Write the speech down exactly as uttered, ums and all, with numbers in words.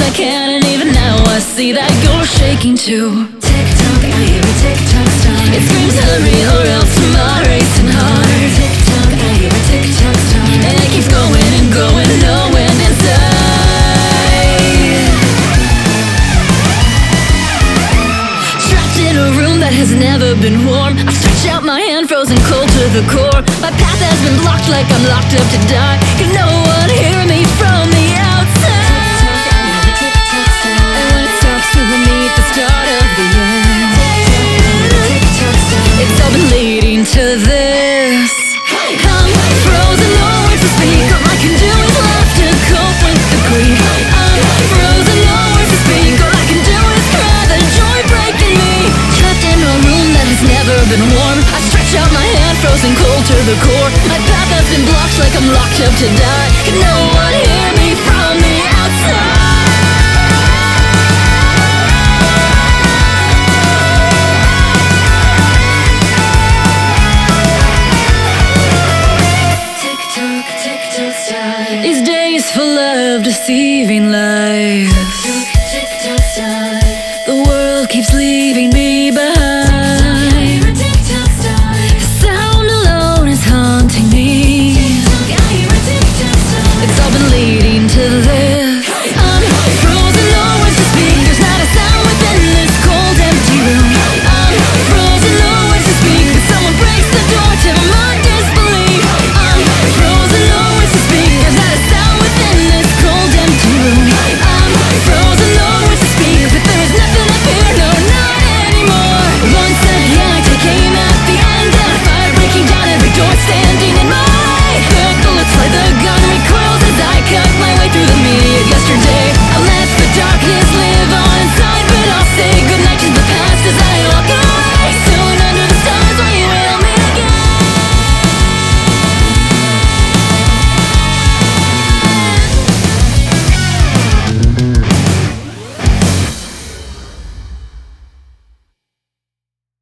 I can, and even now I see that you're shaking too. Tick-tock, I hear a tick-tock start. It screams hurry or else to my racing heart. Tick-tock, I hear a tick-tock start. And it keeps going and going, no end in sight. Trapped in a room that has never been warm, I stretch out my hand, frozen cold to the core. My path has been blocked like I'm locked up to die. Can no one hear me from the outside? And when it stops feeling me at the start of the end, it's all been leading to this. I'm frozen, no words to speak. All I can do is laugh to cope with the grief. I'm frozen, no words to speak. All I can do is cry, the joy breaking me. Trapped in a room that has never been warm, I stretch out my hand, frozen cold to the core. My path has been blocked like I'm locked up to die. Can no one hear me from the outside? These days full of deceiving lies.